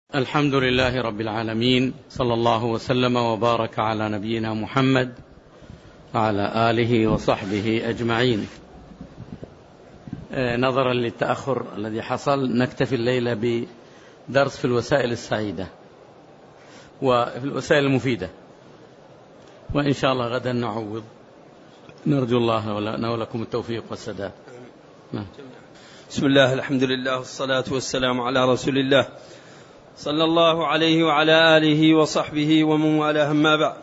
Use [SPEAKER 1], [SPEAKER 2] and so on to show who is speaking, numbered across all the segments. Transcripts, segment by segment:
[SPEAKER 1] الحمد لله رب العالمين، صلى الله وسلم وبارك على نبينا محمد وعلى آله وصحبه أجمعين. نظرا للتأخر الذي حصل نكتفي الليلة بدرس في الوسائل السعيدة وفي الوسائل المفيدة، وإن شاء الله غدا نعوض. نرجو الله لنا ولكم التوفيق والسداد.
[SPEAKER 2] بسم الله، الحمد لله، والصلاة والسلام على رسول الله صلى الله عليه وعلى آله وصحبه ومن والاه، أما بعد.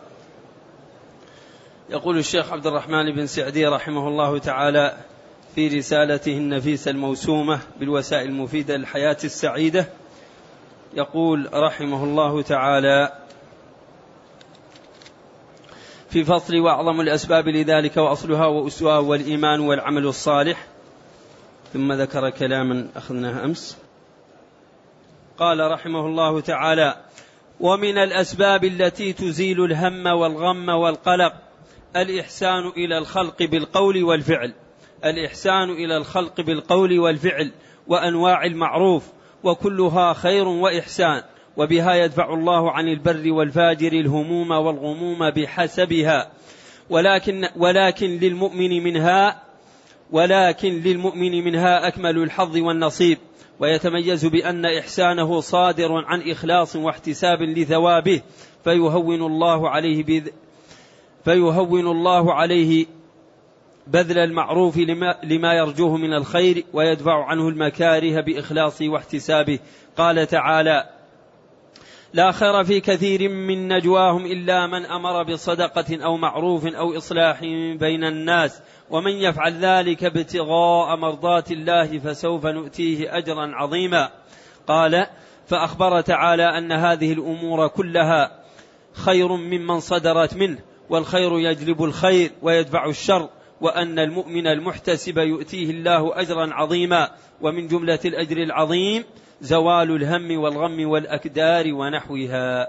[SPEAKER 2] يقول الشيخ عبد الرحمن بن سعدي رحمه الله تعالى في رسالته النفيسة الموسومة بالوسائل المفيدة للحياة السعيدة، يقول رحمه الله تعالى في فصل: وأعظم الأسباب لذلك وأصلها وأسواه والإيمان والعمل الصالح. ثم ذكر كلاما أخذناه أمس. قال رحمه الله تعالى: ومن الأسباب التي تزيل الهم والغم والقلق الإحسان إلى الخلق بالقول والفعل. الإحسان إلى الخلق بالقول والفعل وأنواع المعروف، وكلها خير وإحسان، وبها يدفع الله عن البر والفاجر الهموم والغموم بحسبها، ولكن للمؤمن منها أكمل الحظ والنصيب، ويتميز بأن إحسانه صادر عن إخلاص واحتساب لثوابه، فيهون الله عليه بذل المعروف لما يرجوه من الخير، ويدفع عنه المكاره بإخلاصه واحتسابه. قال تعالى: لا خير في كثير من نجواهم إلا من أمر بصدقة أو معروف أو إصلاح بين الناس، ومن يفعل ذلك ابتغاء مرضات الله فسوف نؤتيه أجرا عظيما. قال: فأخبر تعالى أن هذه الأمور كلها خير ممن صدرت منه، والخير يجلب الخير ويدفع الشر، وأن المؤمن المحتسب يؤتيه الله أجرا عظيما. ومن جملة الأجر العظيم زوال الهم والغم والأكدار ونحوها.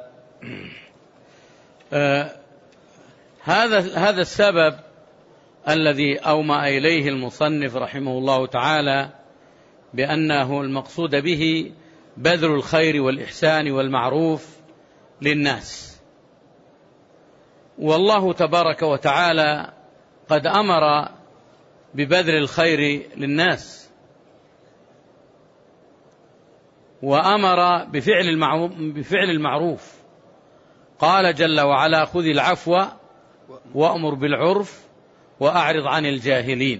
[SPEAKER 1] هذا السبب الذي أومأ إليه المصنف رحمه الله تعالى بأنه المقصود به بذل الخير والإحسان والمعروف للناس. والله تبارك وتعالى قد أمر ببذل الخير للناس، وأمر بفعل المعروف. قال جل وعلا: خذ العفو وأمر بالعرف وأعرض عن الجاهلين.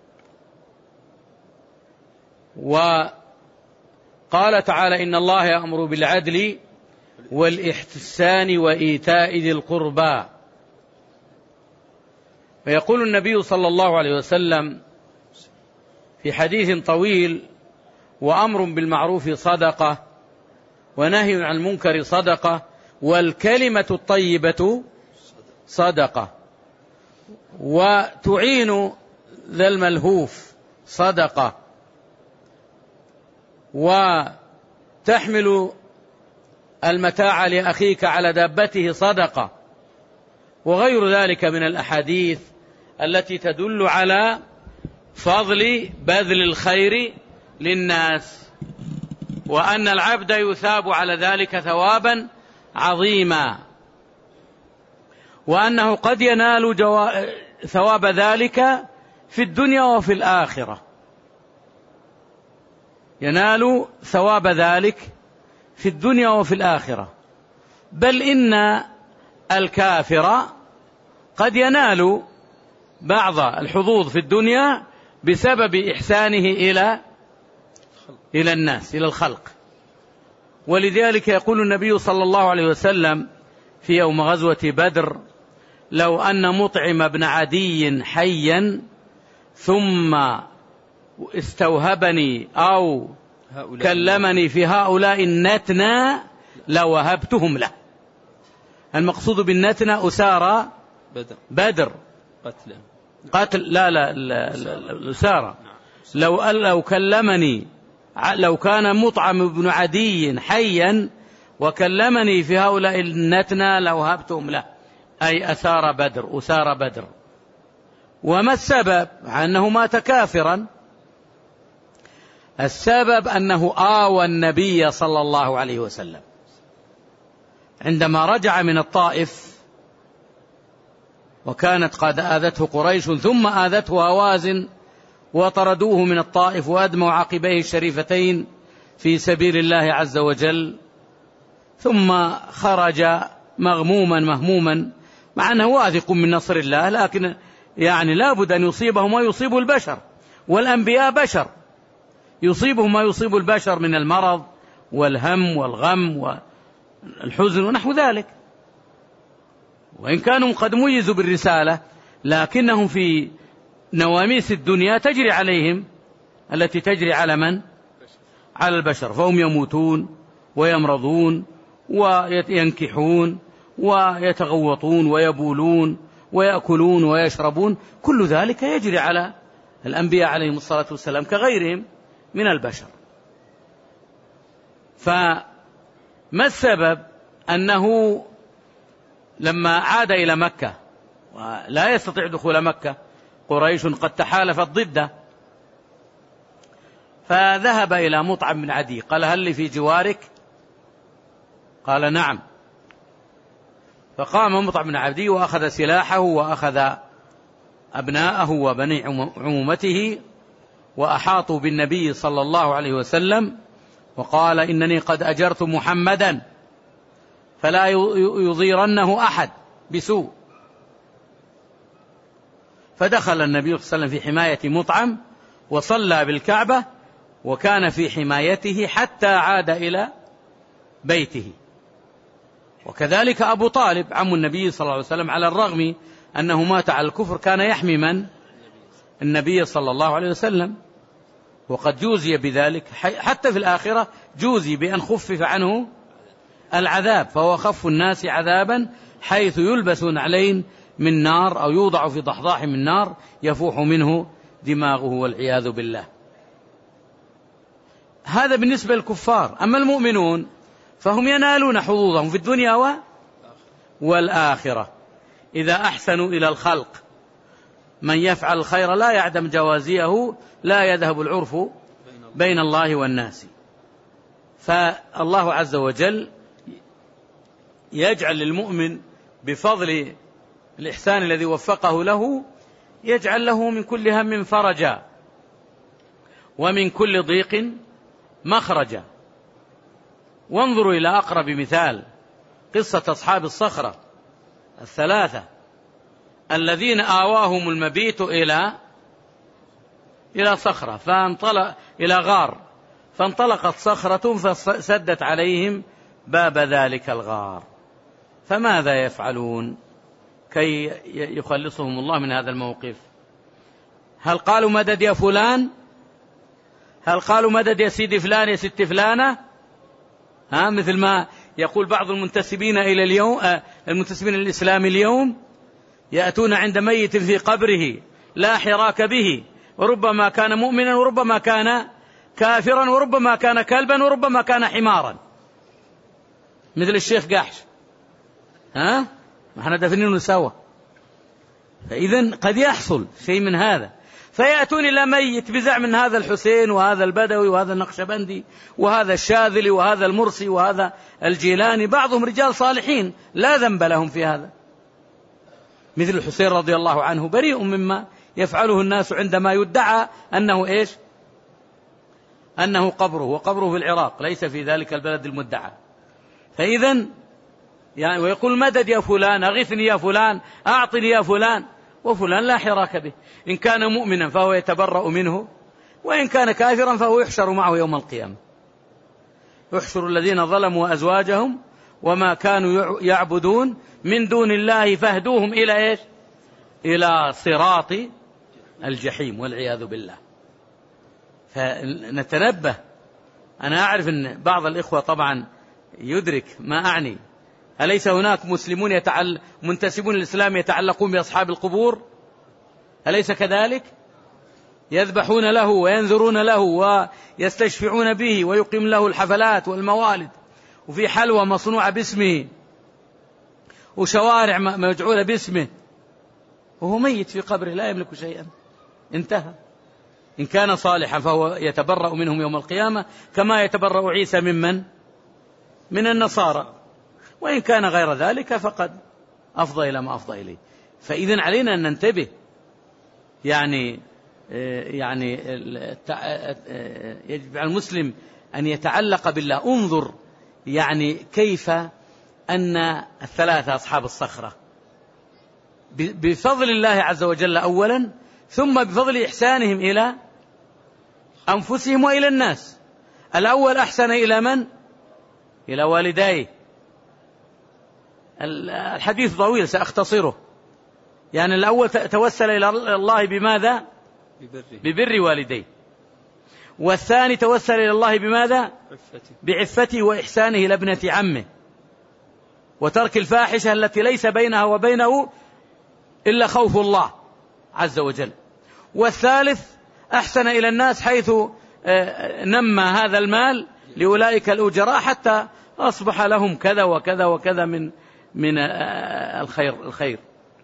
[SPEAKER 1] وقال تعالى: إن الله يأمر بالعدل والإحسان وإيتاء ذي القربى. ويقول النبي صلى الله عليه وسلم في حديث طويل: وأمر بالمعروف صدقة، ونهي عن المنكر صدقة، والكلمة الطيبة صدقة، وتعين ذا الملهوف صدقة، وتحمل المتاع لأخيك على دابته صدقة، وغير ذلك من الأحاديث التي تدل على فضل بذل الخير للناس، وأن العبد يثاب على ذلك ثوابا عظيما، وأنه قد ينال ثواب ذلك في الدنيا وفي الآخرة. ينال ثواب ذلك في الدنيا وفي الآخرة، بل إن الكافر قد ينال بعض الحظوظ في الدنيا بسبب إحسانه إلى الناس، إلى الخلق. ولذلك يقول النبي صلى الله عليه وسلم في يوم غزوة بدر: لو أن مطعم بن عدي حيا ثم استوهبني أو كلمني في هؤلاء النتنى لوهبتهم له. المقصود بالنتنى أسارى بدر، قتل لا الأسارى. لو كلمني، لو كان مطعم بن عدي حيا وكلمني في هؤلاء النتنى لوهبتهم له، أي أسار بدر. وما السبب؟ أنه مات كافرا. السبب أنه آوى النبي صلى الله عليه وسلم عندما رجع من الطائف، وكانت قد آذته قريش ثم آذته هوازن وطردوه من الطائف وأدموا عقبيه الشريفتين في سبيل الله عز وجل، ثم خرج مغموما مهموما، مع أنه واثق من نصر الله، لكن يعني لابد أن يصيبه ما يصيب البشر، والأنبياء بشر، يصيبه ما يصيب البشر من المرض والهم والغم والحزن ونحو ذلك. وإن كانوا قد ميزوا بالرسالة، لكنهم في نواميس الدنيا تجري عليهم التي تجري على من؟ على البشر، فهم يموتون ويمرضون وينكحون ويتغوطون ويبولون ويأكلون ويشربون، كل ذلك يجري على الأنبياء عليهم الصلاة والسلام كغيرهم من البشر. فما السبب؟ أنه لما عاد إلى مكة ولا يستطيع دخول مكة، قريش قد تحالفت ضده، فذهب إلى مطعم بن عدي قال: هل لي في جوارك؟ قال: نعم. فقام مطعم بن عدي وأخذ سلاحه وأخذ أبناءه وبني عمومته وأحاطوا بالنبي صلى الله عليه وسلم، وقال: إنني قد أجرت محمدا فلا يضيرنه أحد بسوء. فدخل النبي صلى الله عليه وسلم في حماية مطعم وصلى بالكعبة، وكان في حمايته حتى عاد إلى بيته. وكذلك أبو طالب عم النبي صلى الله عليه وسلم، على الرغم أنه مات على الكفر، كان يحمي من؟ النبي صلى الله عليه وسلم، وقد جوزي بذلك، حتى في الآخرة جوزي بأن خفف عنه العذاب، فهو خف الناس عذابا حيث يلبس نعلين من نار أو يوضع في ضحضاح من نار يفوح منه دماغه والعياذ بالله. هذا بالنسبة للكفار. أما المؤمنون فهم ينالون حظوظهم في الدنيا والآخرة إذا أحسنوا إلى الخلق. من يفعل الخير لا يعدم جوازيه، لا يذهب العرف بين الله والناس. فالله عز وجل يجعل للمؤمن بفضل الإحسان الذي وفقه له، يجعل له من كل هم فرجا ومن كل ضيق مخرجا. وانظروا إلى أقرب مثال، قصة أصحاب الصخرة الثلاثة الذين آواهم المبيت إلى صخرة، إلى غار، فانطلقت صخرة فسدت عليهم باب ذلك الغار. فماذا يفعلون كي يخلصهم الله من هذا الموقف؟ هل قالوا مدد يا فلان؟ هل قالوا مدد يا سيدي فلان يا ست فلانة؟ مثل ما يقول بعض المنتسبين إلى اليوم، المنتسبين للإسلام اليوم، يأتون عند ميت في قبره لا حراك به، وربما كان مؤمنا وربما كان كافرا وربما كان كلبا وربما كان حمارا، مثل الشيخ قاحش. ما احنا دفنينه سوا. فإذن قد يحصل شيء من هذا، فيأتون إلى ميت بزعم من هذا الحسين وهذا البدوي وهذا النقشبندي وهذا الشاذلي وهذا المرسي وهذا الجيلاني، بعضهم رجال صالحين لا ذنب لهم في هذا، مثل الحسين رضي الله عنه بريء مما يفعله الناس عندما يدعى أنه إيش؟ أنه قبره، وقبره في العراق ليس في ذلك البلد المدعى. فإذن يعني ويقول مدد يا فلان، أغثني يا فلان، أعطني يا فلان، وفلان لا حراك به. إن كان مؤمنا فهو يتبرأ منه، وإن كان كافرا فهو يحشر معه يوم القيامة. يحشر الذين ظلموا أزواجهم وما كانوا يعبدون من دون الله فاهدوهم إلى إيش؟ إلى صراط الجحيم والعياذ بالله. فنتنبه. أنا أعرف أن بعض الإخوة طبعا يدرك ما أعني. أليس هناك مسلمون منتسبون للإسلام يتعلقون بأصحاب القبور؟ أليس كذلك؟ يذبحون له وينذرون له ويستشفعون به ويقيم له الحفلات والموالد، وفي حلوى مصنوعة باسمه وشوارع مجعولة باسمه، وهو ميت في قبره لا يملك شيئا، انتهى. إن كان صالحا فهو يتبرأ منهم يوم القيامة كما يتبرأ عيسى من النصارى، وإن كان غير ذلك فقد أفضى إلى ما أفضى إليه. فإذن علينا أن ننتبه، يعني يجب على المسلم أن يتعلق بالله. انظر يعني كيف أن الثلاثة أصحاب الصخرة بفضل الله عز وجل أولا، ثم بفضل إحسانهم إلى أنفسهم وإلى الناس. الأول أحسن إلى من؟ إلى والديه. الحديث طويل سأختصره. يعني الأول توسل إلى الله بماذا؟ ببر والديه. والثاني توسل إلى الله بماذا؟ بعفته وإحسانه إلى ابنة عمه، وترك الفاحشة التي ليس بينها وبينه إلا خوف الله عز وجل. والثالث أحسن إلى الناس حيث نمى هذا المال لأولئك الأجراء حتى أصبح لهم كذا وكذا وكذا من الخير.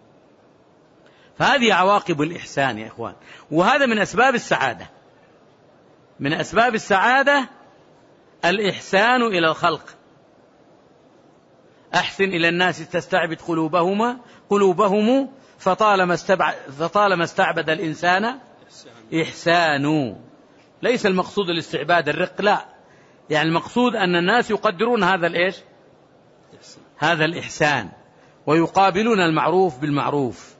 [SPEAKER 1] فهذه عواقب الإحسان يا إخوان، وهذا من أسباب السعادة. من أسباب السعادة الإحسان إلى الخلق. أحسن إلى الناس تستعبد قلوبهم فطالما استعبد الإنسان إحسان. ليس المقصود الاستعباد الرق، لا، يعني المقصود أن الناس يقدرون هذا الإحسان ويقابلون المعروف بالمعروف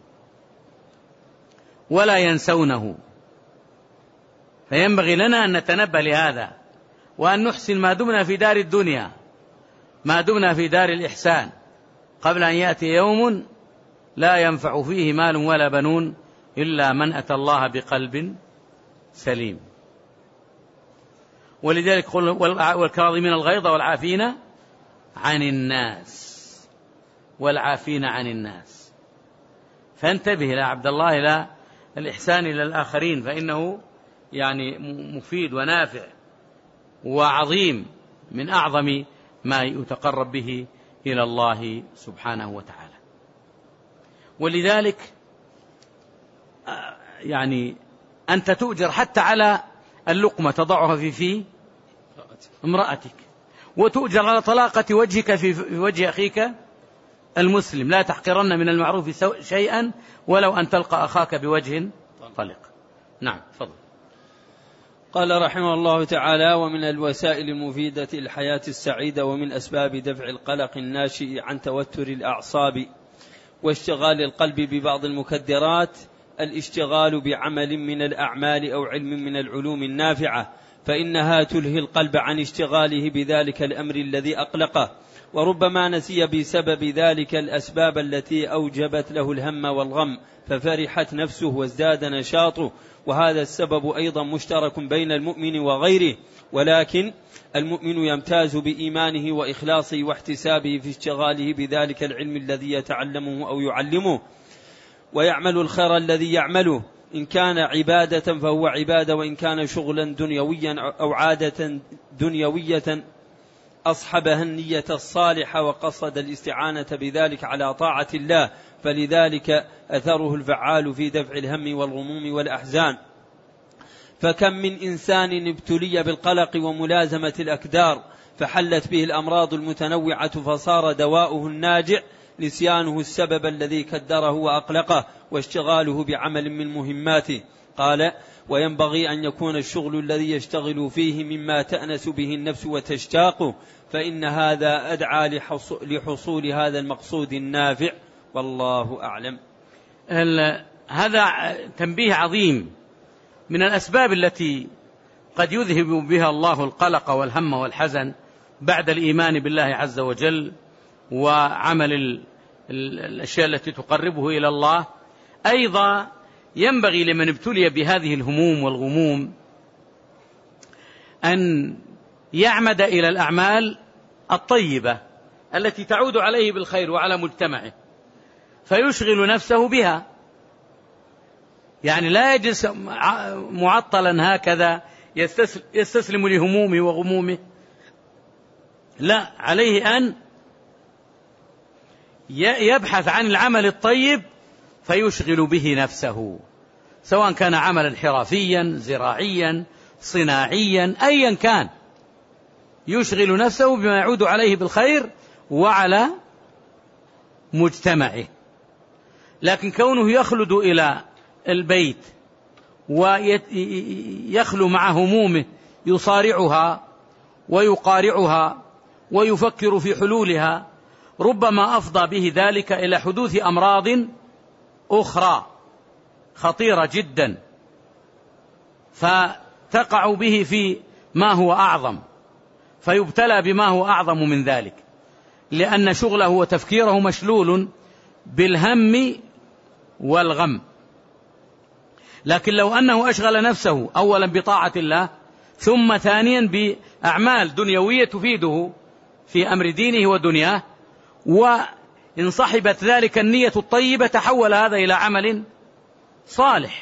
[SPEAKER 1] ولا ينسونه. فينبغي لنا أن نتنبه لهذا، وأن نحسن ما دمنا في دار الدنيا، ما دمنا في دار الإحسان، قبل أن يأتي يوم لا ينفع فيه مال ولا بنون إلا من أتى الله بقلب سليم. ولذلك والكاظمين الغيظ والعافين عن الناس. فانتبه يا عبد الله إلى الإحسان إلى الآخرين، فإنه يعني مفيد ونافع وعظيم، من أعظم ما يتقرب به إلى الله سبحانه وتعالى. ولذلك يعني أنت تؤجر حتى على اللقمة تضعها في امرأتك، وتؤجر على طلاقة وجهك في وجه أخيك المسلم. لا تحقرن من المعروف شيئا ولو أن تلقى أخاك بوجه طلق. نعم، فضل.
[SPEAKER 2] قال رحمه الله تعالى: ومن الوسائل المفيدة الحياة السعيدة ومن أسباب دفع القلق الناشئ عن توتر الأعصاب واشتغال القلب ببعض المكدرات الاشتغال بعمل من الأعمال أو علم من العلوم النافعة، فإنها تلهي القلب عن اشتغاله بذلك الأمر الذي أقلقه، وربما نسي بسبب ذلك الأسباب التي أوجبت له الهم والغم، ففرحت نفسه وازداد نشاطه. وهذا السبب أيضا مشترك بين المؤمن وغيره، ولكن المؤمن يمتاز بإيمانه وإخلاصه واحتسابه في اشتغاله بذلك العلم الذي يتعلمه أو يعلمه، ويعمل الخير الذي يعمله، إن كان عبادة فهو عبادة، وإن كان شغلا دنيويا أو عادة دنيوية أصحبها النية الصالحة وقصد الاستعانة بذلك على طاعة الله، فلذلك أثره الفعال في دفع الهم والغموم والأحزان. فكم من إنسان ابتلي بالقلق وملازمة الأكدار فحلت به الأمراض المتنوعة، فصار دواؤه الناجع نسيانه السبب الذي كدره وأقلقه واشتغاله بعمل من مهماته. قال: وينبغي أن يكون الشغل الذي يشتغل فيه مما تأنس به النفس وتشتاقه، فإن هذا أدعى لحصول هذا المقصود النافع، والله أعلم.
[SPEAKER 1] هذا تنبيه عظيم من الأسباب التي قد يذهب بها الله القلق والهم والحزن بعد الإيمان بالله عز وجل وعمل الأشياء التي تقربه إلى الله. أيضا ينبغي لمن ابتلي بهذه الهموم والغموم أن يعمد إلى الأعمال الطيبة التي تعود عليه بالخير وعلى مجتمعه، فيشغل نفسه بها. يعني لا يجلس معطلا هكذا يستسلم لهمومه وغمومه، لا، عليه أن يبحث عن العمل الطيب فيشغل به نفسه، سواء كان عملا حرفيا زراعيا صناعيا أيا كان، يشغل نفسه بما يعود عليه بالخير وعلى مجتمعه. لكن كونه يخلد إلى البيت ويخلو مع همومه يصارعها ويقارعها ويفكر في حلولها، ربما أفضى به ذلك إلى حدوث أمراض أخرى خطيرة جدا، فتقع به في ما هو أعظم، فيبتلى بما هو أعظم من ذلك، لأن شغله وتفكيره مشلول بالهم والغم. لكن لو أنه أشغل نفسه أولا بطاعة الله، ثم ثانيا بأعمال دنيوية تفيده في أمر دينه ودنياه، وإن صحبت ذلك النية الطيبة تحول هذا إلى عمل صالح.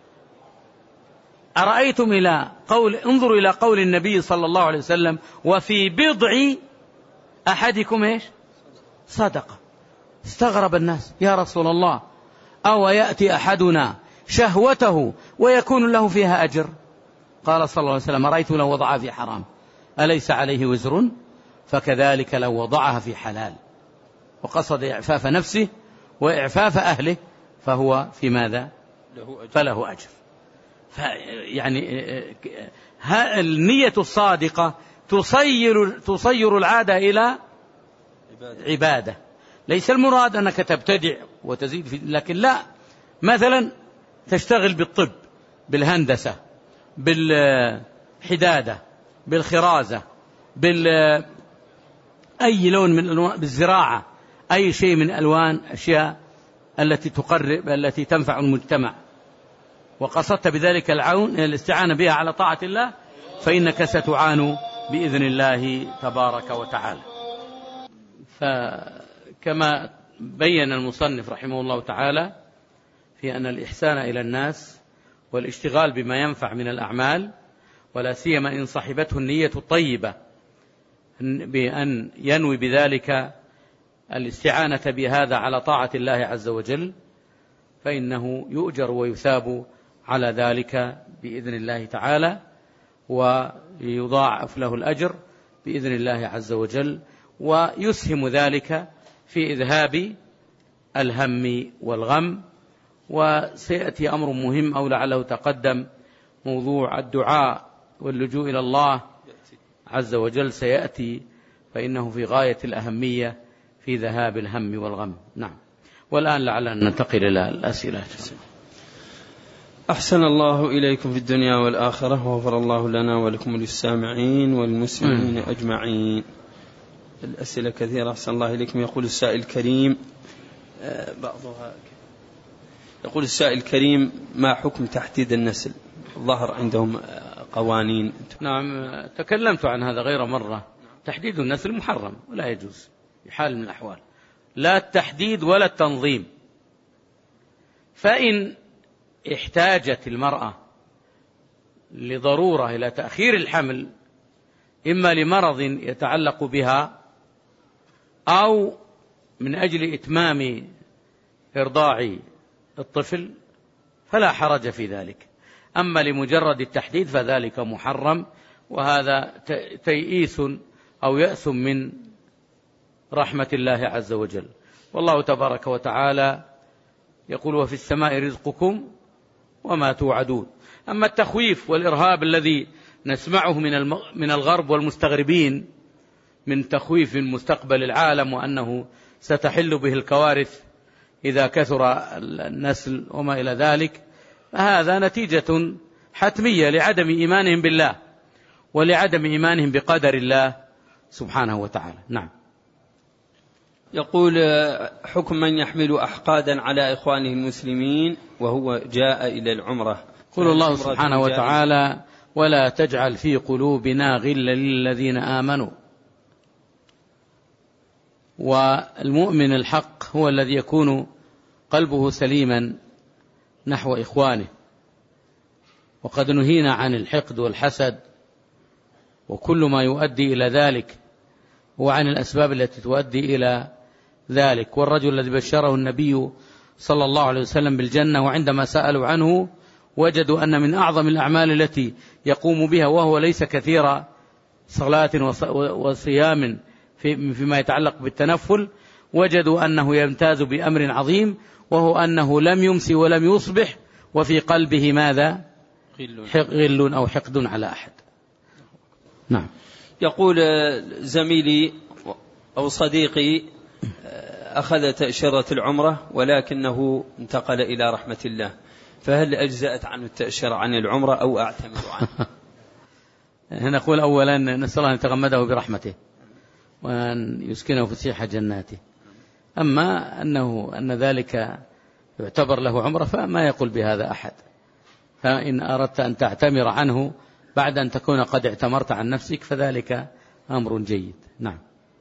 [SPEAKER 1] أرأيتم انظروا إلى قول النبي صلى الله عليه وسلم: وفي بضع أحدكم إيش؟ صدقة. استغرب الناس: يا رسول الله، أو يأتي أحدنا شهوته ويكون له فيها أجر؟ قال صلى الله عليه وسلم: رأيت لو وضعها في حرام أليس عليه وزر؟ فكذلك لو وضعها في حلال وقصد إعفاف نفسه وإعفاف أهله فهو في ماذا؟ فله أجر. يعني النية الصادقة تصير العادة إلى عبادة. ليس المراد أنك تبتدع وتزيد لكن لا، مثلا تشتغل بالطب، بالهندسة، بالحدادة، بالخرازة، أي لون من الألوان، بالزراعة، أي شيء من ألوان أشياء التي تقرب، التي تنفع المجتمع، وقصدت بذلك العون الاستعانة بها على طاعة الله، فإنك ستعان بإذن الله تبارك وتعالى. فكما بين المصنف رحمه الله تعالى في أن الإحسان إلى الناس والاشتغال بما ينفع من الأعمال، ولا سيما إن صحبته النية الطيبة بأن ينوي بذلك الاستعانة بهذا على طاعة الله عز وجل، فإنه يؤجر ويثاب على ذلك بإذن الله تعالى، ويضاعف له الأجر بإذن الله عز وجل، ويسهم ذلك في إذهاب الهم والغم. وسيأتي أمر مهم أو لعله تقدم، موضوع الدعاء واللجوء إلى الله عز وجل سيأتي، فإنه في غاية الأهمية في ذهاب الهم والغم. نعم. والآن لعلنا ننتقل إلى الأسئلة.
[SPEAKER 2] أحسن الله إليكم في الدنيا والآخرة، وغفر الله لنا ولكم وللسامعين والمسلمين أجمعين. الأسئلة كثيرة. أحسن الله إليكم. يقول السائل الكريم، بعضها يقول السائل الكريم: ما حكم تحديد النسل؟ ظهر عندهم قوانين.
[SPEAKER 1] نعم، تكلمت عن هذا غير مرة. تحديد النسل محرم ولا يجوز بحال من الأحوال، لا التحديد ولا التنظيم. فإن احتاجت المرأة لضرورة إلى تأخير الحمل، إما لمرض يتعلق بها أو من أجل إتمام إرضاع الطفل، فلا حرج في ذلك. أما لمجرد التحديد فذلك محرم، وهذا تيئيس أو يأس من رحمة الله عز وجل. والله تبارك وتعالى يقول: وفي السماء رزقكم وما توعدون. أما التخويف والإرهاب الذي نسمعه من الغرب والمستغربين من تخويف من مستقبل العالم وأنه ستحل به الكوارث إذا كثر النسل وما إلى ذلك، فهذا نتيجة حتمية لعدم إيمانهم بالله ولعدم إيمانهم بقدر الله سبحانه وتعالى. نعم.
[SPEAKER 2] يقول: حكم من يحمل أحقادا على إخوانه المسلمين وهو جاء إلى العمرة.
[SPEAKER 1] قل الله سبحانه وتعالى: ولا تجعل في قلوبنا غلا للذين آمنوا. والمؤمن الحق هو الذي يكون قلبه سليما نحو إخوانه، وقد نهينا عن الحقد والحسد وكل ما يؤدي إلى ذلك، وعن الأسباب التي تؤدي إلى ذلك. والرجل الذي بشره النبي صلى الله عليه وسلم بالجنة، وعندما سألوا عنه وجدوا أن من أعظم الأعمال التي يقوم بها، وهو ليس كثير صلاة وصيام فيما يتعلق بالتنفل، وجدوا أنه يمتاز بأمر عظيم، وهو أنه لم يمس ولم يصبح وفي قلبه ماذا؟ غل أو حقد على أحد. نعم.
[SPEAKER 2] يقول زميلي أو صديقي أخذ تأشيرة العمرة ولكنه انتقل إلى رحمة الله، فهل أجزأت عنه التأشيرة عن العمرة أو أعتمد عنه؟
[SPEAKER 1] نقول أولا نسأل الله أن يتغمده برحمته وأن يسكنه فسيح جناته. أما أن ذلك يعتبر له عمرة فما يقول بهذا أحد. فإن أردت أن تعتمر عنه بعد أن تكون قد اعتمرت عن نفسك فذلك أمر جيد. نعم.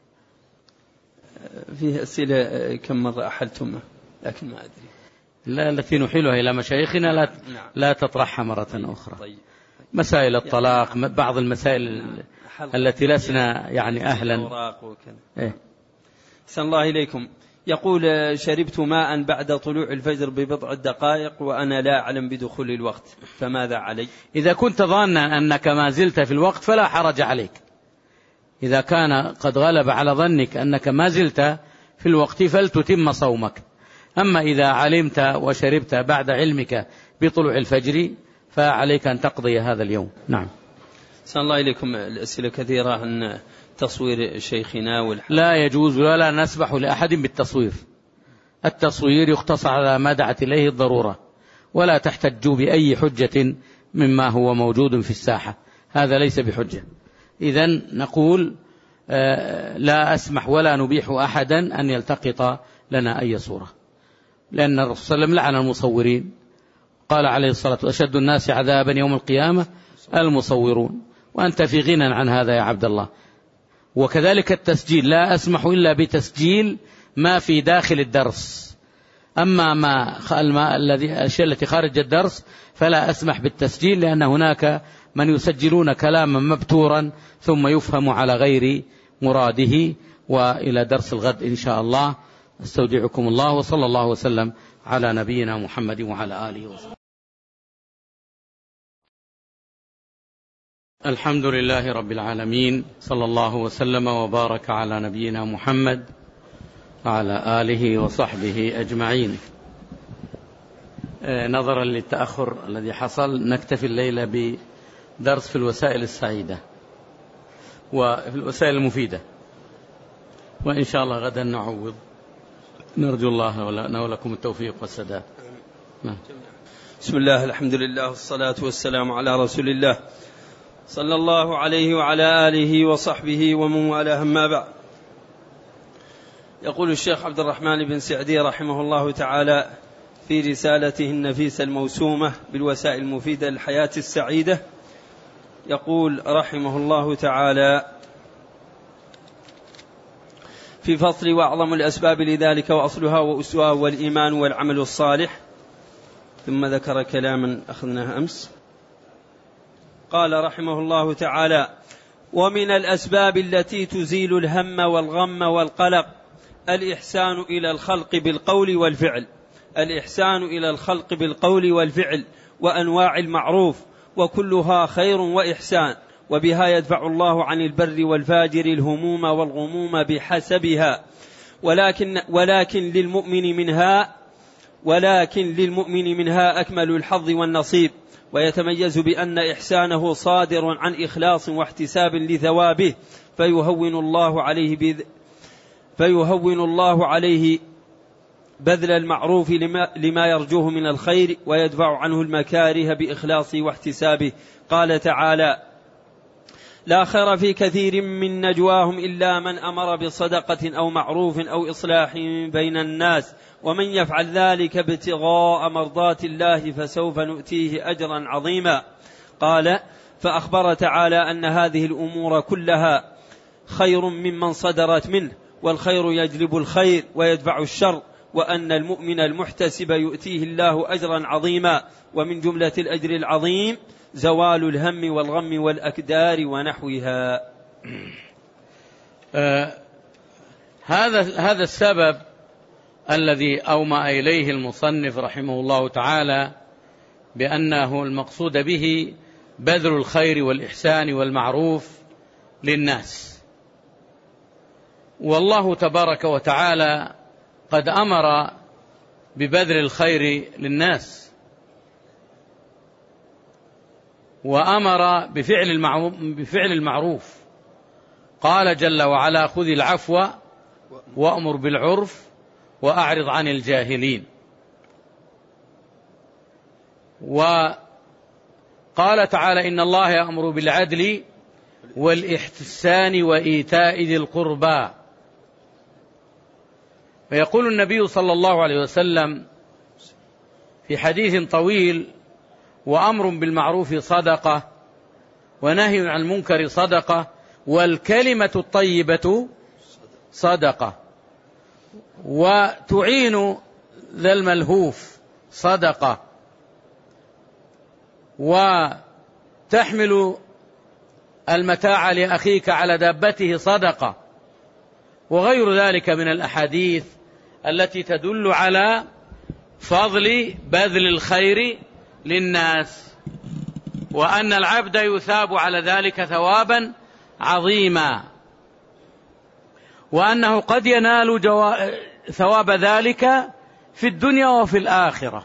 [SPEAKER 2] فيه أسئلة كم مرة أحلتم لكن ما أدري.
[SPEAKER 1] لا، التي نحيلها إلى مشايخنا لا تطرحها مرة أخرى.
[SPEAKER 2] طيب.
[SPEAKER 1] مسائل الطلاق، بعض المسائل التي لسنا يعني أهلا.
[SPEAKER 2] إيه. أحسن الله إليكم. يقول شربت ماء بعد طلوع الفجر ببضع دقائق وأنا لا أعلم بدخول الوقت، فماذا علي؟
[SPEAKER 1] إذا كنت ظانا أنك ما زلت في الوقت فلا حرج عليك. إذا كان قد غلب على ظنك أنك ما زلت في الوقت فلتتم صومك. أما إذا علمت وشربت بعد علمك بطلوع الفجر فعليك أن تقضي هذا اليوم. نعم.
[SPEAKER 2] أحسن الله إليكم. الأسئلة كثيرة عن تصوير شيخنا
[SPEAKER 1] لا يجوز ولا نسمح لأحد بالتصوير. التصوير يختص على ما دعت إليه الضرورة، ولا تحتجوا بأي حجة مما هو موجود في الساحة، هذا ليس بحجة. إذن نقول لا أسمح ولا نبيح أحدا أن يلتقط لنا أي صورة، لأن الرسول صلى الله عليه وسلم لعن المصورين، قال عليه الصلاة والسلام أشد الناس عذابا يوم القيامة المصورون، وأنت في غنى عن هذا يا عبد الله. وكذلك التسجيل، لا أسمح إلا بتسجيل ما في داخل الدرس، أما الأشياء التي خارج الدرس فلا أسمح بالتسجيل، لأن هناك من يسجلون كلاما مبتورا ثم يفهم على غير مراده. وإلى درس الغد إن شاء الله، استودعكم الله، وصلى الله وسلم على نبينا محمد وعلى آله وسلم. الحمد لله رب العالمين، صلى الله وسلم وبارك على نبينا محمد وعلى آله وصحبه أجمعين. نظرا للتأخر الذي حصل نكتفي الليلة بدرس في الوسائل السعيدة وفي الوسائل المفيدة، وإن شاء الله غدا نعوض. نرجو الله لنا ولكم التوفيق والسداد.
[SPEAKER 2] بسم الله، الحمد لله، والصلاة والسلام على رسول الله صلى الله عليه وعلى آله وصحبه ومن والاه، أما بعد. يقول الشيخ عبد الرحمن بن سعدي رحمه الله تعالى في رسالته النفيسة الموسومة بالوسائل المفيدة للحياة السعيدة، يقول رحمه الله تعالى في فصل: وأعظم الأسباب لذلك وأصلها وأسواه والإيمان والعمل الصالح. ثم ذكر كلاما أخذناه أمس. قال رحمه الله تعالى: ومن الأسباب التي تزيل الهم والغم والقلق الإحسان إلى الخلق بالقول والفعل، الإحسان إلى الخلق بالقول والفعل وأنواع المعروف، وكلها خير وإحسان، وبها يدفع الله عن البر والفاجر الهموم والغموم بحسبها، ولكن للمؤمن منها أكمل الحظ والنصيب، ويتميز بأن إحسانه صادر عن إخلاص واحتساب لثوابه، فيهون الله عليه بذل المعروف لما يرجوه من الخير، ويدفع عنه المكاره بإخلاصه واحتسابه. قال تعالى: لا خير في كثير من نجواهم إلا من أمر بصدقة أو معروف أو إصلاح بين الناس، ومن يفعل ذلك ابتغاء مرضات الله فسوف نؤتيه أجرا عظيما. قال: فأخبر تعالى أن هذه الأمور كلها خير ممن صدرت منه، والخير يجلب الخير ويدفع الشر، وأن المؤمن المحتسب يؤتيه الله أجرا عظيما، ومن جملة الأجر العظيم زوال الهم والغم والأكدار ونحوها.
[SPEAKER 1] هذا السبب الذي أومأ إليه المصنف رحمه الله تعالى بأنه المقصود به بذل الخير والإحسان والمعروف للناس. والله تبارك وتعالى قد أمر ببذل الخير للناس، وأمر بفعل المعروف. قال جل وعلا: خذ العفو وأمر بالعرف وأعرض عن الجاهلين. وقال تعالى: إن الله يأمر بالعدل والإحسان وإيتاء ذي القربى. فيقول النبي صلى الله عليه وسلم في حديث طويل: وأمر بالمعروف صدقة، ونهي عن المنكر صدقة، والكلمة الطيبة صدقة، وتعين ذا الملهوف صدقة، وتحمل المتاع لأخيك على دابته صدقة، وغير ذلك من الأحاديث التي تدل على فضل بذل الخير للناس، وأن العبد يثاب على ذلك ثوابا عظيما، وأنه قد ينال ثواب ذلك في الدنيا وفي الآخرة.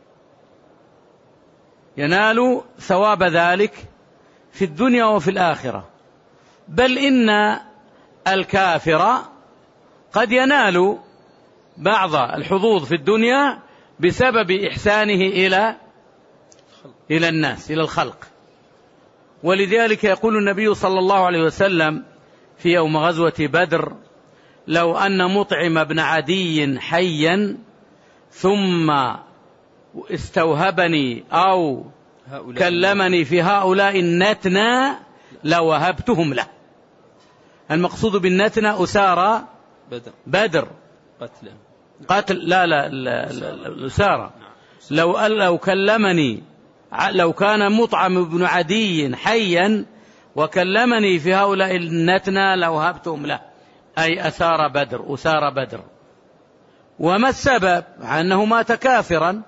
[SPEAKER 1] ينال ثواب ذلك في الدنيا وفي الآخرة، بل إن الكافر قد ينال بعض الحظوظ في الدنيا بسبب إحسانه إلى الناس، إلى الخلق. ولذلك يقول النبي صلى الله عليه وسلم في يوم غزوة بدر: لو أن مطعم بن عدي حيا ثم استوهبني أو كلمني في هؤلاء النتنى لوهبتهم له. المقصود بالنتنى أسارى بدر، قتل لا الأسارى. لو كلمني، لو كان مطعم بن عدي حيا وكلمني في هؤلاء النتنى لوهبتهم له، أي أسار بدر. وما السبب؟ أنه مات كافرا.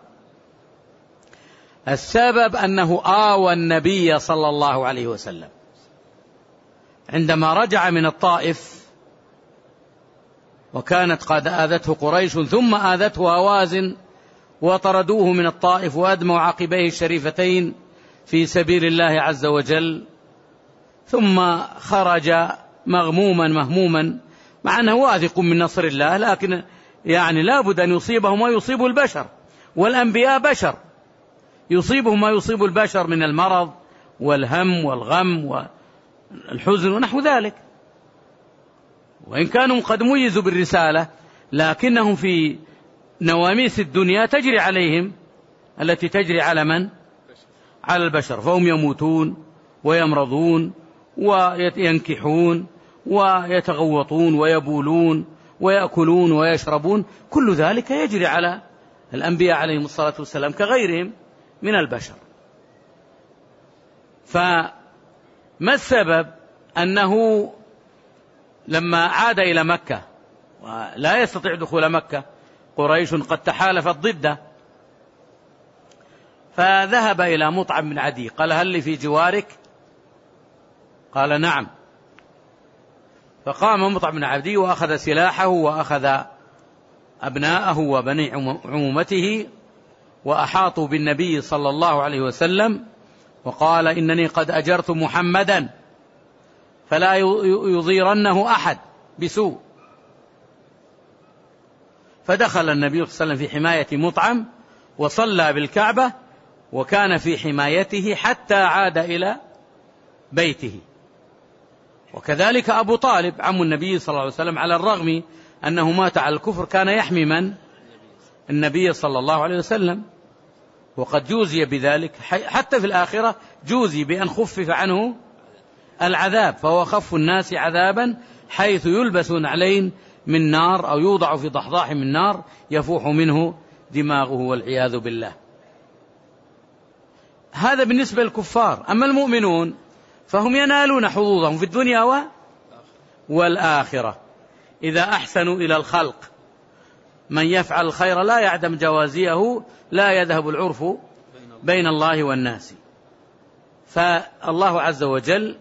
[SPEAKER 1] السبب أنه آوى النبي صلى الله عليه وسلم عندما رجع من الطائف، وكانت قد آذته قريش ثم آذته هوازن وطردوه من الطائف وأدموا عقبيه الشريفتين في سبيل الله عز وجل، ثم خرج مغموما مهموما، مع أنه واثق من نصر الله، لكن يعني لابد أن يصيبه ما يصيب البشر، والأنبياء بشر، يصيبه ما يصيب البشر من المرض والهم والغم والحزن ونحو ذلك. وإن كانوا قد ميزوا بالرسالة، لكنهم في نواميس الدنيا تجري عليهم التي تجري على من؟ على البشر، فهم يموتون ويمرضون وينكحون ويتغوطون ويبولون ويأكلون ويشربون، كل ذلك يجري على الأنبياء عليهم الصلاة والسلام كغيرهم من البشر. فما السبب؟ أنه لما عاد إلى مكة ولا يستطيع دخول مكة، قريش قد تحالفت ضده، فذهب إلى مطعم بن عدي قال: هل لي في جوارك؟ قال: نعم. فقام مطعم بن عدي وأخذ سلاحه وأخذ أبناءه وبني عمومته وأحاطوا بالنبي صلى الله عليه وسلم، وقال: إنني قد أجرت محمدا فلا يضيرنه أحد بسوء. فدخل النبي صلى الله عليه وسلم في حماية مطعم وصلى بالكعبة، وكان في حمايته حتى عاد إلى بيته. وكذلك أبو طالب عم النبي صلى الله عليه وسلم، على الرغم أنه مات على الكفر، كان يحمي من؟ النبي صلى الله عليه وسلم، وقد جوزي بذلك، حتى في الآخرة جوزي بأن خفف عنه العذاب، فهو خف الناس عذابا حيث يلبس نعلين من نار أو يوضع في ضحضاح من نار يفوح منه دماغه والعياذ بالله. هذا بالنسبة للكفار. أما المؤمنون فهم ينالون حظوظهم في الدنيا والآخرة إذا أحسنوا إلى الخلق. من يفعل الخير لا يعدم جوازيه، لا يذهب العرف بين الله والناس. فالله عز وجل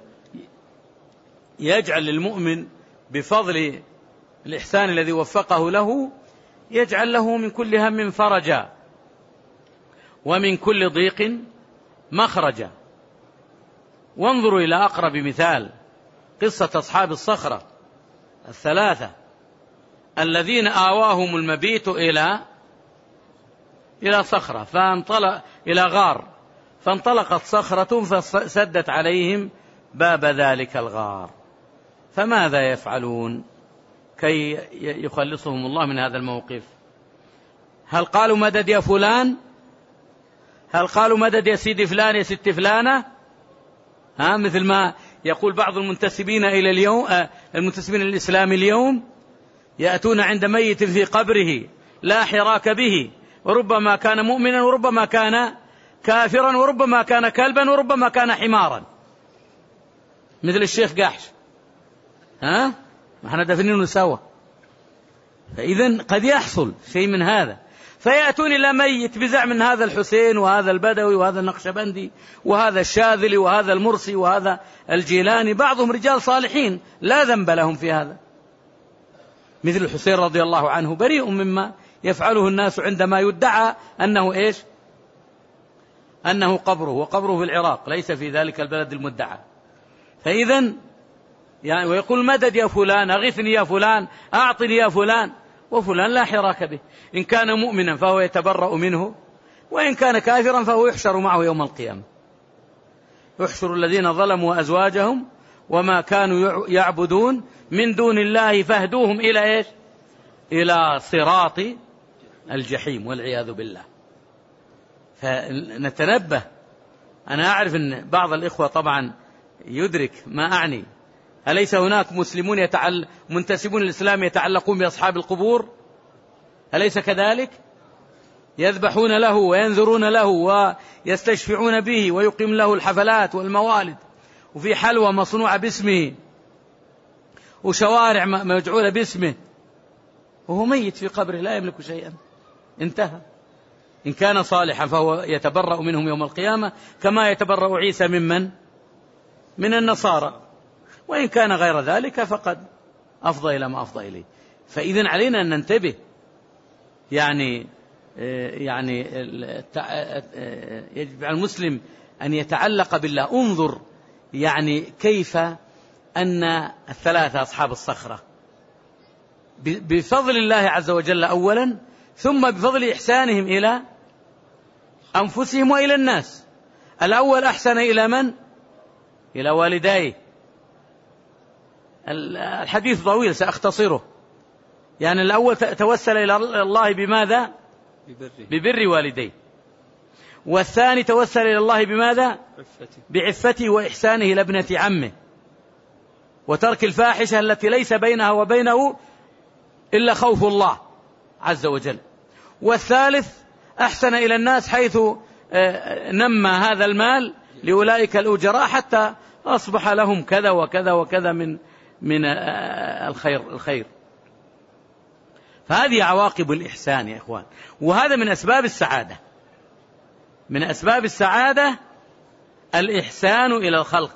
[SPEAKER 1] يجعل للمؤمن بفضل الإحسان الذي وفقه له، يجعل له من كل هم فرجا ومن كل ضيق مخرجا. وانظروا إلى أقرب مثال، قصة أصحاب الصخرة الثلاثة الذين آواهم المبيت إلى صخرة إلى غار، فانطلقت صخرة فسدت عليهم باب ذلك الغار. فماذا يفعلون كي يخلصهم الله من هذا الموقف؟ هل قالوا مدد يا فلان؟ هل قالوا مدد يا سيدي فلان يا ست فلانة؟ مثل ما يقول بعض المنتسبين إلى اليوم، المنتسبين للإسلام اليوم، يأتون عند ميت في قبره لا حراك به، وربما كان مؤمنا وربما كان كافرا وربما كان كلبا وربما كان حمارا، مثل الشيخ قحش. ما احنا دفنينه سوا. فإذن قد يحصل شيء من هذا، فيأتون إلى ميت بزعم من هذا الحسين وهذا البدوي وهذا النقشبندي وهذا الشاذلي وهذا المرسي وهذا الجيلاني، بعضهم رجال صالحين لا ذنب لهم في هذا، مثل الحسين رضي الله عنه بريء مما يفعله الناس عندما يدعى أنه قبره، وقبره في العراق ليس في ذلك البلد المدعى. فإذن يعني ويقول مدد يا فلان، أغثني يا فلان، أعطني يا فلان، وفلان لا حراك به. إن كان مؤمنا فهو يتبرأ منه، وإن كان كافرا فهو يحشر معه يوم القيامة. يحشر الذين ظلموا أزواجهم وما كانوا يعبدون من دون الله فاهدوهم إلى صراط الجحيم والعياذ بالله. فنتنبه. أنا أعرف أن بعض الإخوة طبعا يدرك ما أعني. أليس هناك مسلمون منتسبون للإسلام يتعلقون بأصحاب القبور؟ أليس كذلك؟ يذبحون له وينذرون له ويستشفعون به ويقيم له الحفلات والموالد، وفي حلوى مصنوعة باسمه وشوارع مجعولة باسمه، وهو ميت في قبره لا يملك شيئا، انتهى. إن كان صالحا فهو يتبرأ منهم يوم القيامة كما يتبرأ عيسى من النصارى، وإن كان غير ذلك فقد أفضى إلى ما أفضى إليه. فإذن علينا أن ننتبه، يعني يجب على المسلم أن يتعلق بالله. انظر يعني كيف أن الثلاثة أصحاب الصخرة بفضل الله عز وجل أولا، ثم بفضل إحسانهم إلى أنفسهم وإلى الناس. الأول أحسن إلى من؟ إلى والديه. الحديث طويل سأختصره. يعني الأول توسل إلى الله بماذا؟ ببر والديه. والثاني توسل إلى الله بماذا؟ بعفته وإحسانه إلى ابنة عمه، وترك الفاحشة التي ليس بينها وبينه إلا خوف الله عز وجل. والثالث أحسن إلى الناس حيث نمى هذا المال لأولئك الأجراء حتى أصبح لهم كذا وكذا وكذا من الخير. فهذه عواقب الإحسان يا إخوان، وهذا من أسباب السعادة. من أسباب السعادة الإحسان إلى الخلق.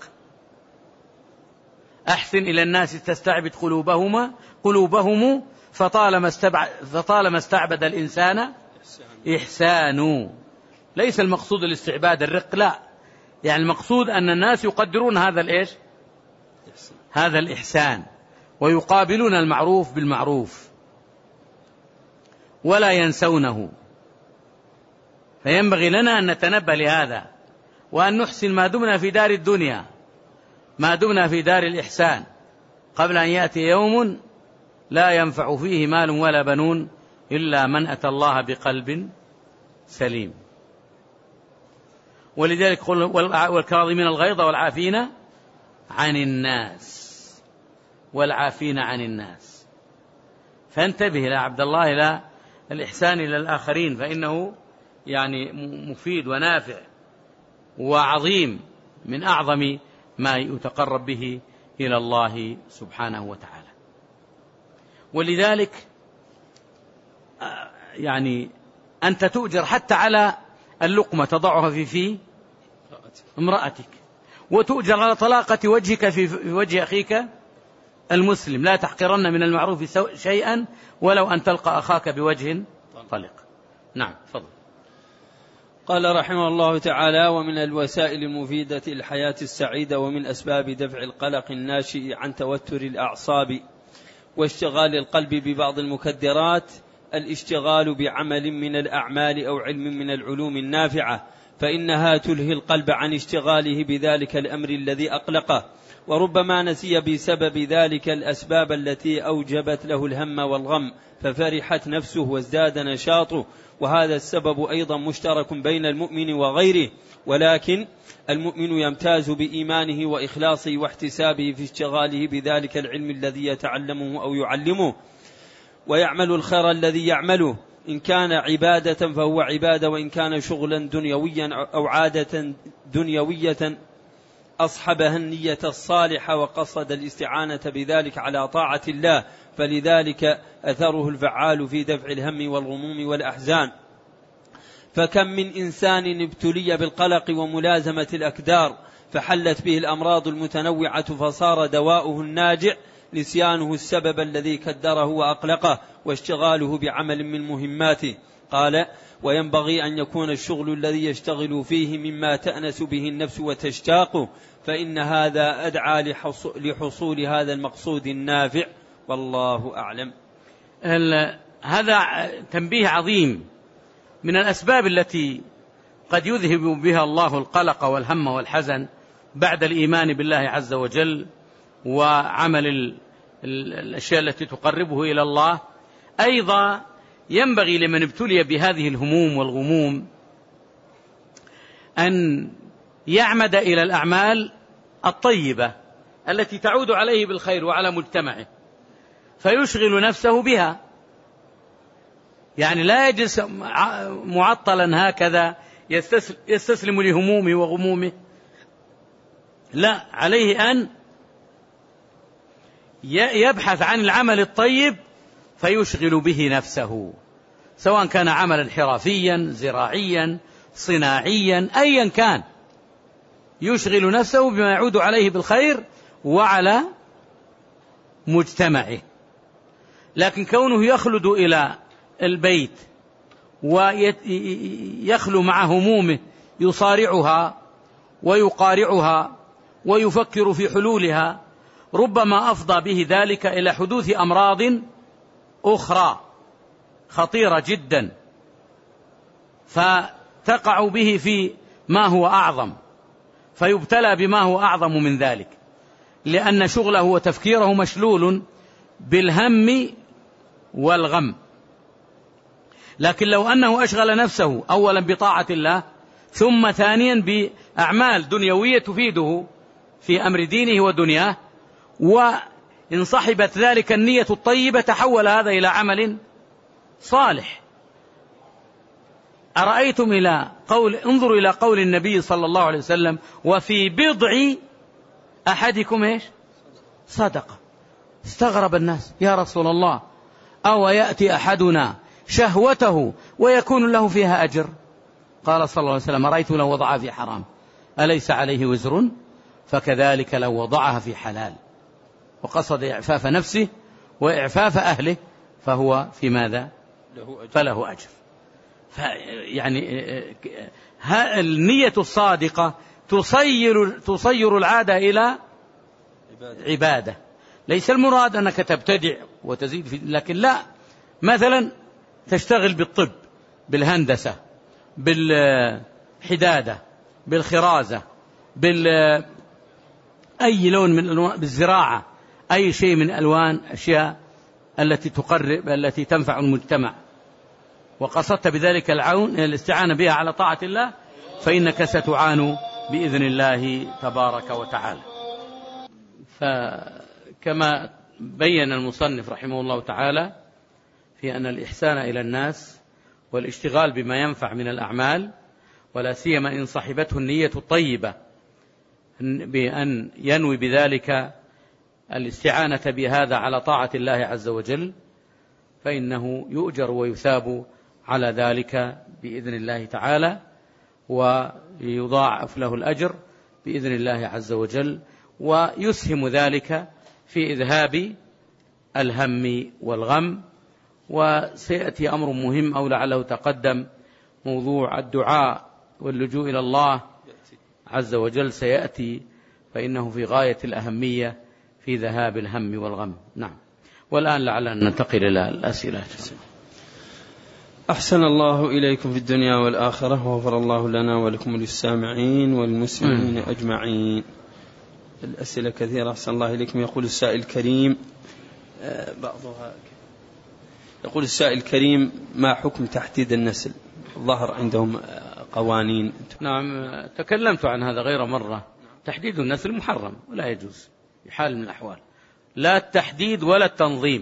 [SPEAKER 1] أحسن إلى الناس تستعبد قلوبهم فطالما استعبد الإنسان إحسان. ليس المقصود الاستعباد الرق، لا، يعني المقصود أن الناس يقدرون هذا الإحسان، ويقابلون المعروف بالمعروف ولا ينسونه. فينبغي لنا أن نتنبه لهذا، وأن نحسن ما دمنا في دار الدنيا، ما دمنا في دار الإحسان، قبل أن يأتي يوم لا ينفع فيه مال ولا بنون إلا من أتى الله بقلب سليم. ولذلك قل والكاظمين الغيظ والعافين عن الناس. فانتبه يا عبد الله إلى الإحسان إلى الآخرين، فإنه يعني مفيد ونافع وعظيم، من أعظم ما يتقرب به إلى الله سبحانه وتعالى. ولذلك يعني أنت تؤجر حتى على اللقمة تضعها في امرأتك، وتؤجر على طلاقة وجهك في وجه أخيك المسلم. لا تحقرن من المعروف شيئا ولو أن تلقى أخاك بوجه طلق. نعم فضل.
[SPEAKER 2] قال رحمه الله تعالى: ومن الوسائل المفيدة الحياة السعيدة ومن أسباب دفع القلق الناشئ عن توتر الأعصاب واشتغال القلب ببعض المكدرات الاشتغال بعمل من الأعمال أو علم من العلوم النافعة، فإنها تلهي القلب عن اشتغاله بذلك الأمر الذي أقلقه، وربما نسي بسبب ذلك الأسباب التي أوجبت له الهم والغم ففرحت نفسه وازداد نشاطه، وهذا السبب أيضا مشترك بين المؤمن وغيره، ولكن المؤمن يمتاز بإيمانه وإخلاصه واحتسابه في اشتغاله بذلك العلم الذي يتعلمه أو يعلمه، ويعمل الخير الذي يعمله، إن كان عبادة فهو عبادة، وإن كان شغلا دنيويا أو عادة دنيوية أصحبها النية الصالحة وقصد الاستعانة بذلك على طاعة الله، فلذلك أثره الفعال في دفع الهم والغموم والأحزان. فكم من إنسان ابتلي بالقلق وملازمة الأكدار فحلت به الأمراض المتنوعة فصار دواؤه الناجع نسيانه السبب الذي كدره وأقلقه واشتغاله بعمل من مهماته. قال: وينبغي أن يكون الشغل الذي يشتغل فيه مما تأنس به النفس وتشتاقه، فإن هذا أدعى لحصول هذا المقصود النافع، والله أعلم.
[SPEAKER 1] هذا تنبيه عظيم. من الأسباب التي قد يذهب بها الله القلق والهم والحزن بعد الإيمان بالله عز وجل وعمل الأشياء التي تقربه إلى الله، أيضا ينبغي لمن ابتلي بهذه الهموم والغموم أن يعمد إلى الأعمال الطيبة التي تعود عليه بالخير وعلى مجتمعه، فيشغل نفسه بها. يعني لا يجلس معطلا هكذا يستسلم لهمومه وغمومه، لا، عليه أن يبحث عن العمل الطيب فيشغل به نفسه، سواء كان عملا حرفيا زراعيا صناعيا أيا كان، يشغل نفسه بما يعود عليه بالخير وعلى مجتمعه. لكن كونه يخلد إلى البيت ويخلو مع همومه يصارعها ويقارعها ويفكر في حلولها، ربما أفضى به ذلك إلى حدوث أمراض أخرى خطيرة جدا، فتقع به في ما هو أعظم، فيبتلى بما هو أعظم من ذلك، لأن شغله وتفكيره مشلول بالهم والغم. لكن لو أنه أشغل نفسه أولا بطاعة الله، ثم ثانيا بأعمال دنيوية تفيده في أمر دينه ودنياه، وإن صحبت ذلك النية الطيبة تحول هذا إلى عمل صالح. أرأيتم انظروا إلى قول النبي صلى الله عليه وسلم: وفي بضع أحدكم إيش؟ صدقة. استغرب الناس: يا رسول الله، أو يأتي أحدنا شهوته ويكون له فيها أجر؟ قال صلى الله عليه وسلم: رأيت لو وضعها في حرام أليس عليه وزر؟ فكذلك لو وضعها في حلال وقصد إعفاف نفسه وإعفاف أهله فهو في ماذا؟ فله أجر. يعني النية الصادقة تصير العادة إلى عبادة. ليس المراد أنك تبتدع وتزيد لكن لا، مثلا تشتغل بالطب، بالهندسة، بالحدادة، بالخرازة، أي لون من الألوان، بالزراعة، أي شيء من ألوان أشياء التي تقرب، التي تنفع المجتمع، وقصدت بذلك العون الاستعانة بها على طاعة الله، فإنك ستعان بإذن الله تبارك وتعالى. فكما بين المصنف رحمه الله تعالى في أن الإحسان إلى الناس والاشتغال بما ينفع من الأعمال، ولا سيما إن صحبته النية الطيبة بأن ينوي بذلك الاستعانة بهذا على طاعة الله عز وجل، فإنه يؤجر ويثاب على ذلك بإذن الله تعالى. ويضاعف له الأجر بإذن الله عز وجل، ويسهم ذلك في إذهاب الهم والغم. وسيأتي أمر مهم أو لعله تقدم، موضوع الدعاء واللجوء إلى الله عز وجل سيأتي، فإنه في غاية الأهمية في ذهاب الهم والغم. نعم. والآن لعلنا ننتقل إلى الأسئلة.
[SPEAKER 2] أحسن الله إليكم في الدنيا والآخرة، وغفر الله لنا ولكم وللسامعين والمسلمين أجمعين. الأسئلة كثيرة. أحسن الله إليكم. يقول السائل الكريم بعضها يقول السائل الكريم: ما حكم تحديد النسل؟ ظهر عندهم قوانين.
[SPEAKER 1] نعم، تكلمت عن هذا غير مرة. تحديد النسل محرم ولا يجوز بحال من الأحوال، لا التحديد ولا التنظيم.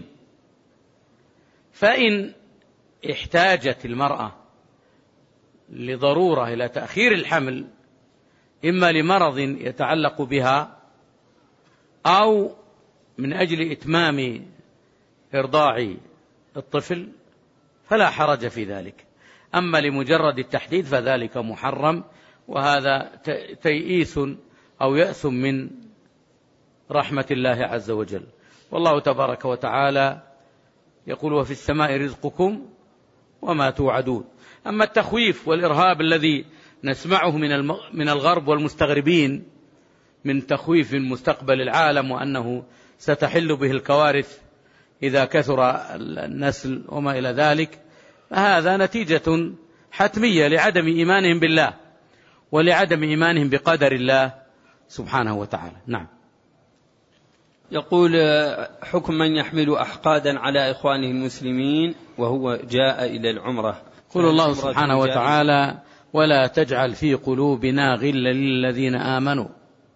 [SPEAKER 1] فإن احتاجت المرأة لضرورة إلى تأخير الحمل، إما لمرض يتعلق بها أو من أجل إتمام إرضاع الطفل، فلا حرج في ذلك. أما لمجرد التحديد فذلك محرم، وهذا تيئيس أو يأس من رحمة الله عز وجل. والله تبارك وتعالى يقول: وفي السماء رزقكم وما توعدون. أما التخويف والإرهاب الذي نسمعه من الغرب والمستغربين من تخويف مستقبل العالم وأنه ستحل به الكوارث إذا كثر النسل وما إلى ذلك، فهذا نتيجة حتمية لعدم إيمانهم بالله ولعدم إيمانهم بقدر الله سبحانه وتعالى. نعم.
[SPEAKER 2] يقول: حكم من يحمل أحقادا على إخوانه المسلمين وهو جاء إلى العمرة.
[SPEAKER 1] قل الله سبحانه وتعالى: ولا تجعل في قلوبنا غلا للذين آمنوا.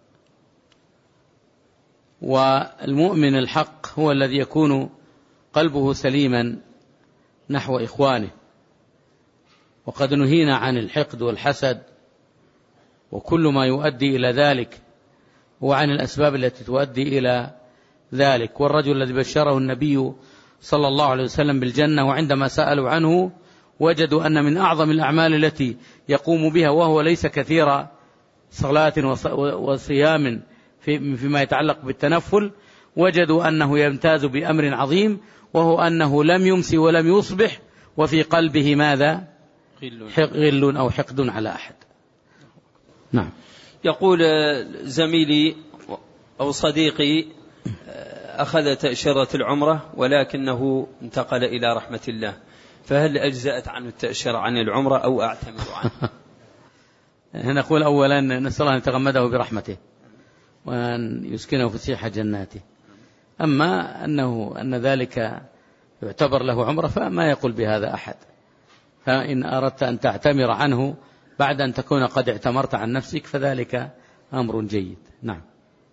[SPEAKER 1] والمؤمن الحق هو الذي يكون قلبه سليما نحو إخوانه، وقد نهينا عن الحقد والحسد وكل ما يؤدي إلى ذلك، وعن الأسباب التي تؤدي إلى ذلك. والرجل الذي بشره النبي صلى الله عليه وسلم بالجنة، وعندما سألوا عنه وجدوا أن من أعظم الأعمال التي يقوم بها، وهو ليس كثير صلاة وصيام فيما يتعلق بالتنفل، وجدوا أنه يمتاز بأمر عظيم، وهو أنه لم يمسي ولم يصبح وفي قلبه ماذا؟ غل أو حقد على أحد. نعم.
[SPEAKER 2] يقول زميلي أو صديقي: أخذ تأشيرة العمرة ولكنه انتقل إلى رحمة الله، فهل أجزأت عنه التأشيرة عن العمرة أو أعتمر عنه؟
[SPEAKER 1] نقول أولا نسأل الله أن يتغمده برحمته وأن يسكنه فسيح جناته. أما أن ذلك يعتبر له عمرة فما يقول بهذا أحد. فإن أردت أن تعتمر عنه بعد أن تكون قد اعتمرت عن نفسك فذلك أمر جيد. نعم.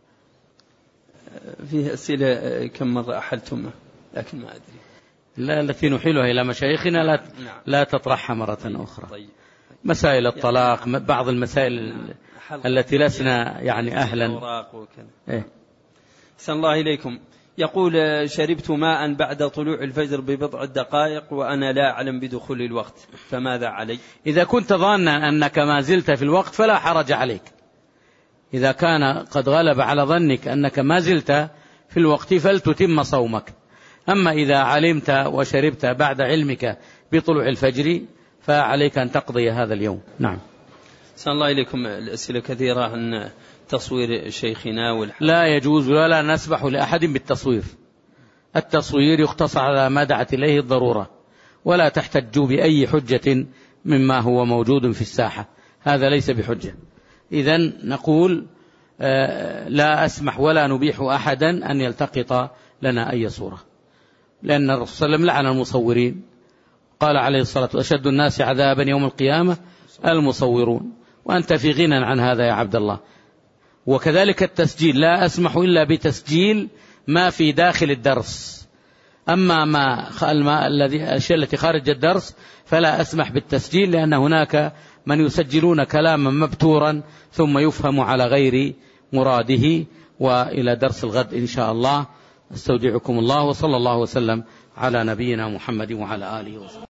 [SPEAKER 2] فيه أسئلة كم مرة أحلتم لكن ما أدري.
[SPEAKER 1] لا، التي نحيلها إلى مشايخنا لا تطرحها مرة أخرى. طيب. مسائل الطلاق، بعض المسائل التي لسنا يعني أهلا.
[SPEAKER 2] أحسن الله إليكم. يقول: شربت ماء بعد طلوع الفجر ببضع دقائق وأنا لا أعلم بدخول الوقت، فماذا علي؟
[SPEAKER 1] إذا كنت ظانا أنك ما زلت في الوقت فلا حرج عليك. إذا كان قد غلب على ظنك أنك ما زلت في الوقت فلتتم صومك. أما إذا علمت وشربت بعد علمك بطلوع الفجر فعليك أن تقضي هذا اليوم. نعم.
[SPEAKER 2] أحسن الله إليكم. الأسئلة كثيرة عن تصوير شيخنا
[SPEAKER 1] لا يجوز ولا نسمح لأحد بالتصوير. التصوير يختصر على ما دعت إليه الضرورة، ولا تحتجوا بأي حجة مما هو موجود في الساحة، هذا ليس بحجة. إذن نقول لا أسمح ولا نبيح أحدا أن يلتقط لنا أي صورة، لأن الرسول صلى الله عليه وسلم لعن المصورين. قال عليه الصلاة والسلام: أشد الناس عذابا يوم القيامة المصورون. وأنت في غنى عن هذا يا عبد الله. وكذلك التسجيل، لا أسمح إلا بتسجيل ما في داخل الدرس. أما الأشياء التي خارج الدرس فلا أسمح بالتسجيل، لأن هناك من يسجلون كلاما مبتورا ثم يفهم على غير مراده. وإلى درس الغد إن شاء الله. استودعكم الله، وصلى الله وسلم على نبينا محمد وعلى آله وصحبه.